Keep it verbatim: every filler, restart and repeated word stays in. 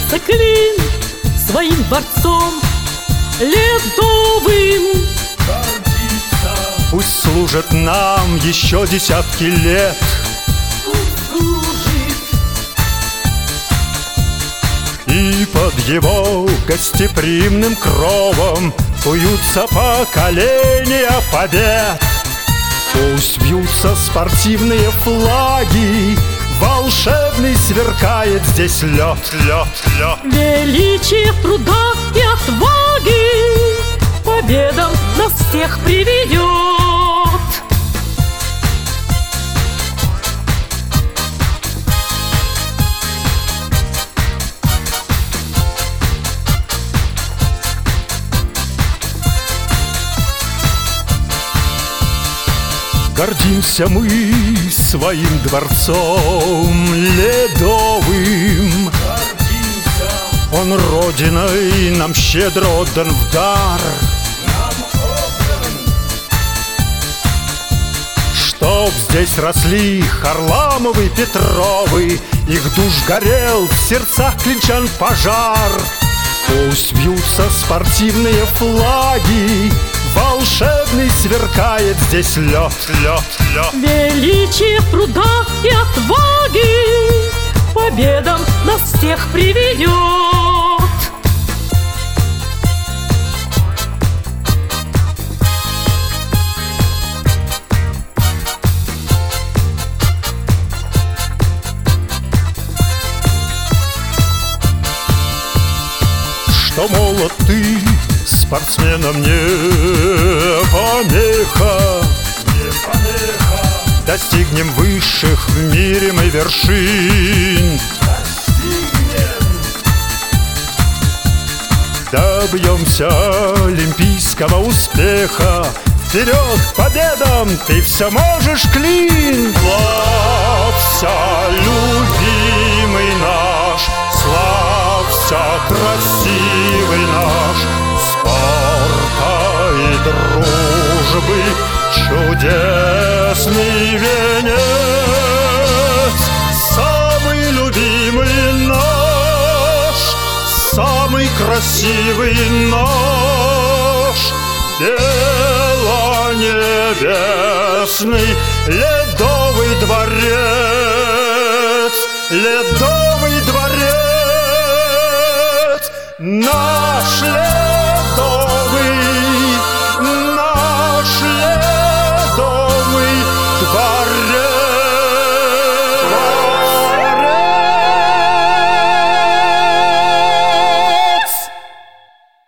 гордится Клин своим дворцом ледовым. Пусть служит нам еще десятки лет. И под его гостеприимным кровом куются поколения побед. Пусть вьются спортивные флаги, волшебный сверкает здесь лед, лед, лед. Величие труда и отваги победам нас всех приведет. Гордимся мы своим дворцом ледовым. Гордимся. Он родиной нам щедро отдан в дар. Нам отдан. Чтоб здесь росли Харламовы, Петровы, их душ горел в сердцах клинчан пожар. Пусть вьются спортивные флаги, волшебный сверкает здесь лед, лед, лед. Величие труда и отваги победам нас всех приведет. Что молод ты, спортсменам не помеха, не помеха. Достигнем высших в мире мы вершин. Достигнем. Добьемся олимпийского успеха. Вперед к победам, ты все можешь, Клин. Славься, любимый наш, славься, красивый наш, спорта и дружбы чудесный венец. Самый любимый наш, самый красивый наш, белонебесный ледовый дворец, ледовый